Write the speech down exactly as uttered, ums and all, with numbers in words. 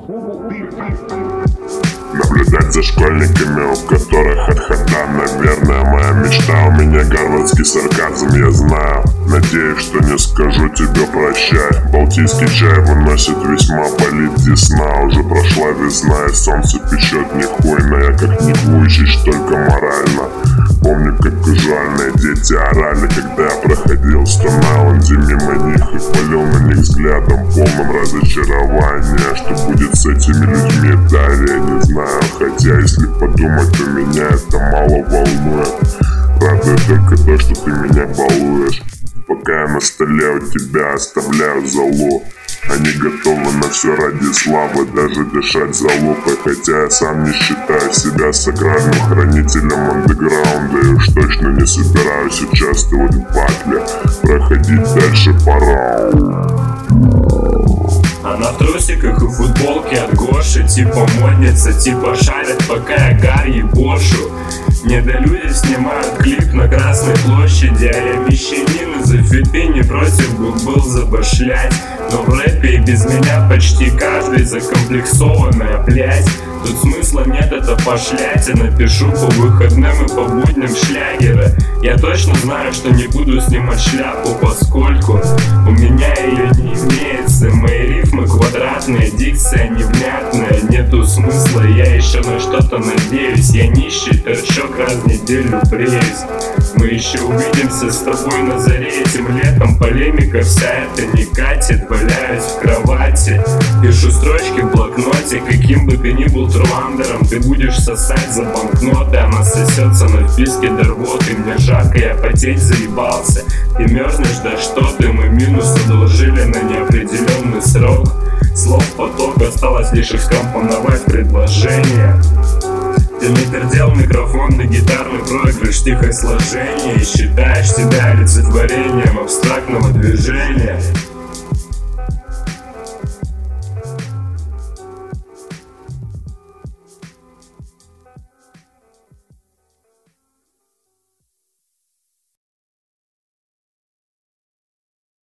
Наблюдать за школьниками, у которых от хода, наверное, моя мечта. У меня гарвардский сарказм, я знаю. Надеюсь, что не скажу тебе прощай. Балтийский чай выносит, весьма болит десна. Уже прошла весна, и солнце печет не хуйно. Я как не выучишь, только морально. Помню, как кажуальные дети орали, когда я проходил, стонал он мимо них и палил на них взглядом, полным разочарования. Что будет с этими людьми, далее не знаю. Хотя, если подумать, то меня это мало волнует. Радует только то, что ты меня балуешь. Пока я на столе у тебя оставляю залу. Они готовы на все ради славы, даже дышать залупой. Хотя я сам не считаю себя сакральным хранителем андеграунда. И уж точно не собираюсь участвовать в батле. Проходить дальше пора. Она в трусиках и футболке от Гоши. Типа модница, типа шарит, пока я гар ебошу. Недолюди снимают клип на Красной площади, а я мещанин из Эфипи не против бы был забашлять. Но в рэпе и без меня почти каждый закомплексованная, блять. Тут смысла нет, это пошлять. Я напишу по выходным и по будням шлягера. Я точно знаю, что не буду снимать шляпу, поскольку у меня ее не имеется. Мои рифмы квадратные, дикция невнятная. Нету смысла, я еще на что-то надеюсь. Я нищий торчок, раз в неделю бреюсь. Мы еще увидимся с тобой на заре этим летом. Полемика вся это не катит. Валяюсь в кровати, пишу строчки в блокноте. Каким бы ты ни был труандером, ты будешь сосать за банкноты. Она сосется на вписке до рвоты. Мне жарко, я потеть заебался. Ты мерзнешь, да что ты, мы минус одолжили на неопределенный срок. Слов поток, осталось лишь их скомпоновать предложение. Ты не пердел микрофонный гитарный проигрыш тихое сложение. И считаешь себя олицетворением абстрактного движения.